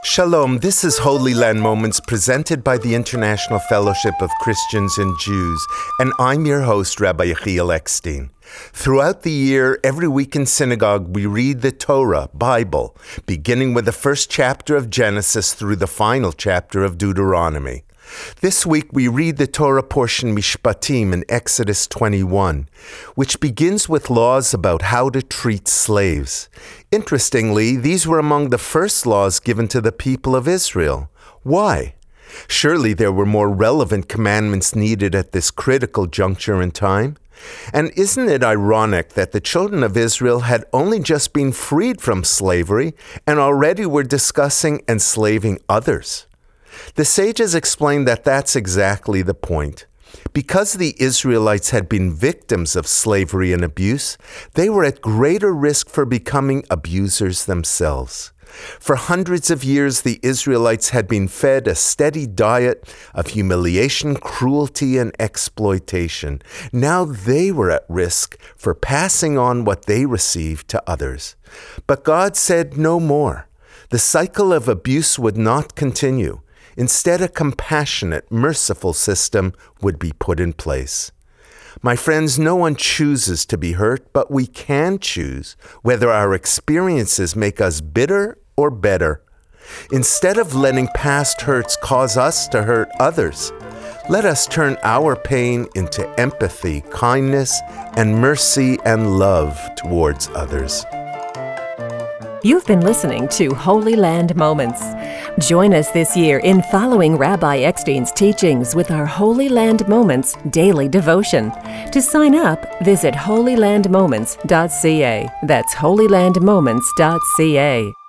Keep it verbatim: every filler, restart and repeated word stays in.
Shalom, this is Holy Land Moments presented by the International Fellowship of Christians and Jews, and I'm your host, Rabbi Yechiel Eckstein. Throughout the year, every week in synagogue, we read the Torah, Bible, beginning with the first chapter of Genesis through the final chapter of Deuteronomy. This week, we read the Torah portion Mishpatim in Exodus twenty-one, which begins with laws about how to treat slaves. Interestingly, these were among the first laws given to the people of Israel. Why? Surely there were more relevant commandments needed at this critical juncture in time. And isn't it ironic that the children of Israel had only just been freed from slavery and already were discussing enslaving others? The sages explained that that's exactly the point. Because the Israelites had been victims of slavery and abuse, they were at greater risk for becoming abusers themselves. For hundreds of years, the Israelites had been fed a steady diet of humiliation, cruelty, and exploitation. Now they were at risk for passing on what they received to others. But God said no more. The cycle of abuse would not continue. Instead, a compassionate, merciful system would be put in place. My friends, no one chooses to be hurt, but we can choose whether our experiences make us bitter or better. Instead of letting past hurts cause us to hurt others, let us turn our pain into empathy, kindness, and mercy and love towards others. You've been listening to Holy Land Moments. Join us this year in following Rabbi Eckstein's teachings with our Holy Land Moments daily devotion. To sign up, visit holy land moments dot c a. That's holy land moments dot c a.